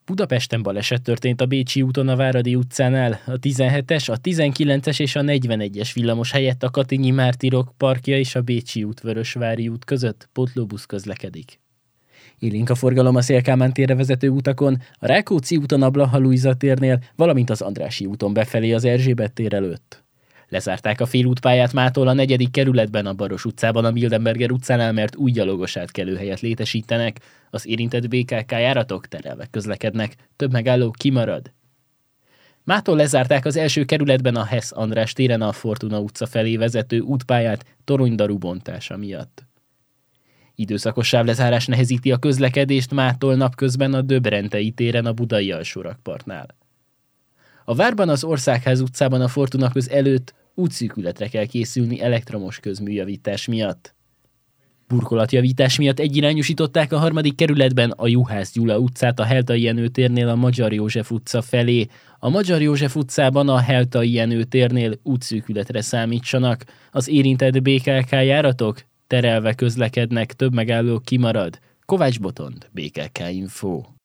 Budapesten baleset történt a Bécsi úton a Váradi utcánál. A 17-es, a 19-es és a 41-es villamos helyett a Katinyi Mártirok parkja és a Bécsi út Vörösvári út között pótlóbusz közlekedik. Élénk a forgalom a Széll-Kálmán térre vezető utakon, a Rákóczi úton a Blaha Lujza térnél, valamint az Andrássy úton befelé az Erzsébet tér előtt. Lezárták a félútpályát mától a 4. kerületben, a Baros utcában, a Mildenberger utcánál, mert új gyalogos átkelőhelyet létesítenek. Az érintett BKK járatok terelve közlekednek, több megálló kimarad. Mától lezárták az 1. kerületben a Hess András téren a Fortuna utca felé vezető útpályát toronydaru bontása miatt. Időszakos sávlezárás nehezíti a közlekedést mától napközben a Döbrentei téren a Budai alsórakpartnál. A Várban az Országház utcában a Fortuna köz előtt útszűkületre kell készülni elektromos közműjavítás miatt. Burkolatjavítás miatt egyirányosították a 3. kerületben a Juhász Gyula utcát a Heltai Jenő térnél a Magyar József utca felé. A Magyar József utcában a Heltai Jenő térnél útszűkületre számítsanak. Az érintett BKK járatok terelve közlekednek, több megálló kimarad. Kovács Botond, BKK Info.